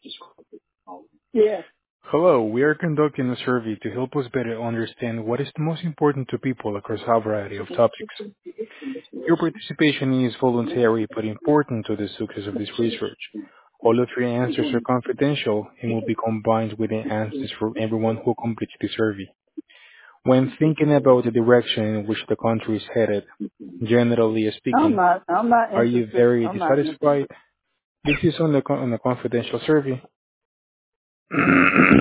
Yeah. Hello, we are conducting a survey to help us better understand what is the most important to people across a variety of topics. Your participation is voluntary but important to the success of this research. All of your answers are confidential and will be combined with the answers from everyone who completes the survey. When thinking about the direction in which the country is headed, generally speaking, I'm not are you interested. very I'm not dissatisfied? interested. This is on a confidential survey.